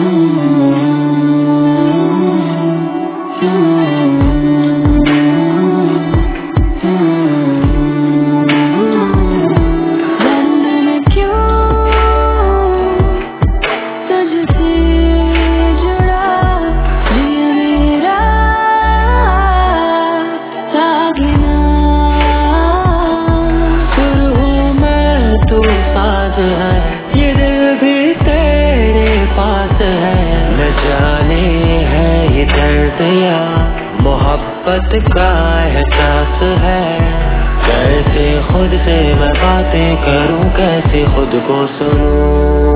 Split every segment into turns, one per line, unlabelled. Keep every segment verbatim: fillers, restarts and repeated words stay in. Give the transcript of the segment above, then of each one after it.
ये दिल भी तेरे पास है, न जाने है ये दर्द या मोहब्बत का एहसास है। कैसे खुद से मैं बातें करूं, कैसे खुद को सुनूं,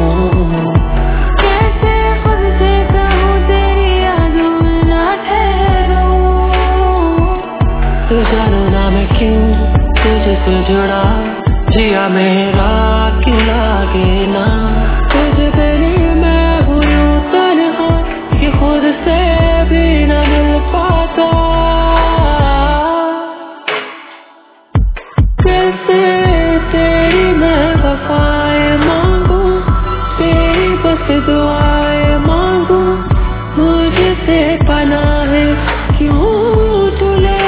कैसे खुद से कहूं तेरी यादों में ना ठहरूं।
तो जानो ना मैं क्यों तुझसे जुड़ा, जिया मेरा क्यों लागे ना। तुझ बिन मैं हूँ यूं तन्हा कि खुद से भी न मिल पाता। कैसे तेरी मैं वफाएं मांगू, तेरी बस दुआएं मांगू, मुझसे पनाहे क्यों तुले।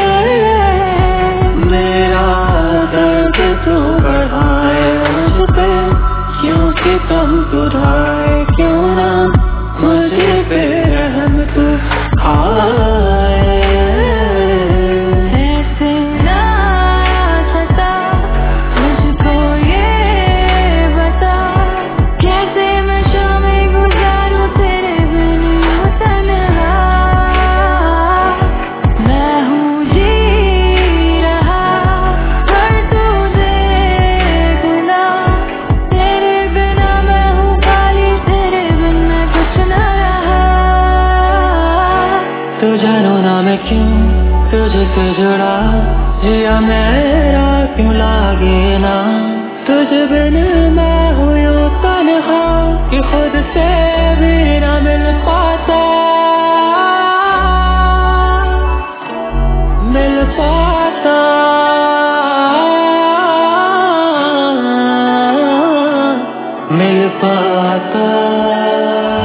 मेरा दर्द तू बढ़ाए मुझ पे, क्योंकि तुम सुधाए क्यों ना, मुझे पे रहम तू आए।
ऐसे ना सता मुझको ये बता, कैसे मैं शामें गुजारूं तेरे बिन यूं तन्हा। मैं हूँ जी रहा पर तू देखना, तेरे बिना मैं हूँ खाली, तेरे बिन मैं कुछ न रहा।
तो जानो ना मैं क्यों तुझसे जुड़ा, जिया मेरा क्यों लागे ना। तुझ बिन मैं हूँ यूं तन्हा कि खुद से भी ना मिल पाता, मिल पाता, मिल पाता।